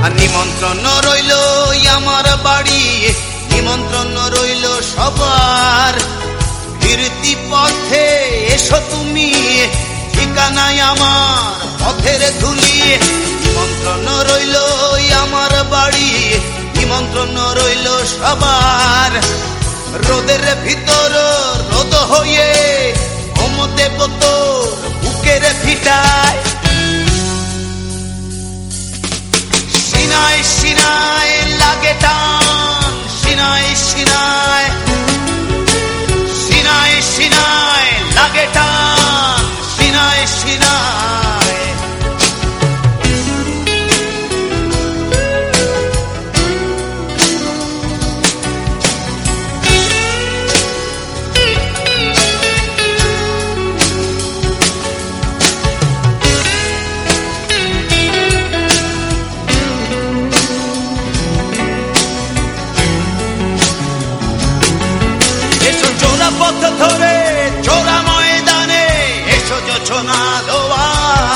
নিমন্ত্রণ রইল আমার বাড়ি, নিমন্ত্রণ রইল সবার। ফিরতি পথে এসো তুমি, ঠিকানায় আমার পথের ধুলি। নিমন্ত্রণ রইল আমার বাড়ি, নিমন্ত্রণ রইল সবার। রোদের ভিতর রোদ হয়ে দেব তোর বুকের ভিটায়। সিনায় সিনায় লাগে টান, সিনায় সিনায়, সিনায় সিনায় লাগে টান, সিনায় সিনায়। পথ ধরে চোরা ময়দানে এসো জোছনা ধোয়া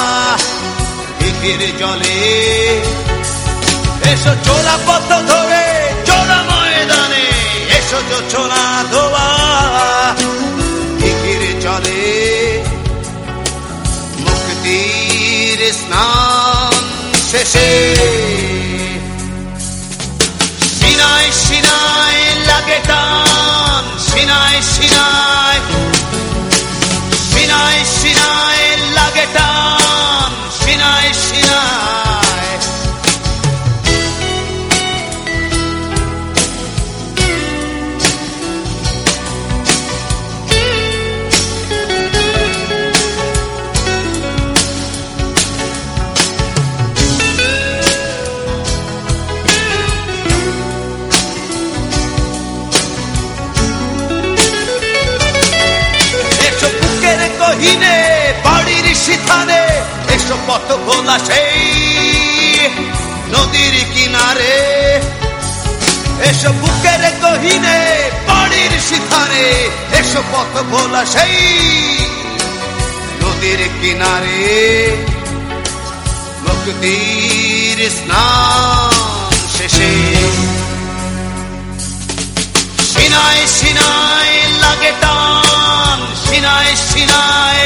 দিঘির জলে। এসো চোরা পথ ধরে চোরা ময়দানে এসো জোছনা ধোয়া দিঘির জলে। মুক্তির স্নান শেষে সিনায় সিনায় লাগে টান, সিনায় সিনায়, সিনায় সিনায় লাগে টান, সিনায় সিনায়। কহিনে বাড়ির সিথানে এসো পথ ভোলা সেই নদীর কিনারে। এসো বুকের কহিনে বাড়ির সিথানে এসো পথ ভোলা সেই নদীর কিনারে। মুক্তির স্নান শেষে সিনায় সিনায় লাগে টান, সিনায় সিনায়,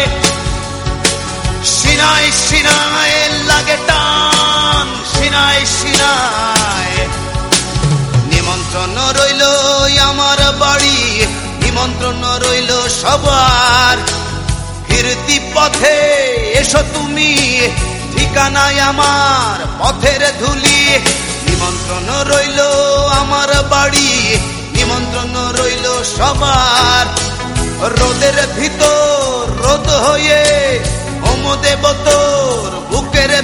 সিনায় সিনায় লাগে টান, সিনায় সিনায়। নিমন্ত্রণ রইল আমার বাড়ি, নিমন্ত্রণ রইল সবার। ফিরতি পথে এসো তুমি, ঠিকানায় আমার পথের ধুলি। নিমন্ত্রণ রইল আমার বাড়ি, নিমন্ত্রণ রইল সবার। রোদের ভিতর রোদ হয়ে দেব তোর বুকের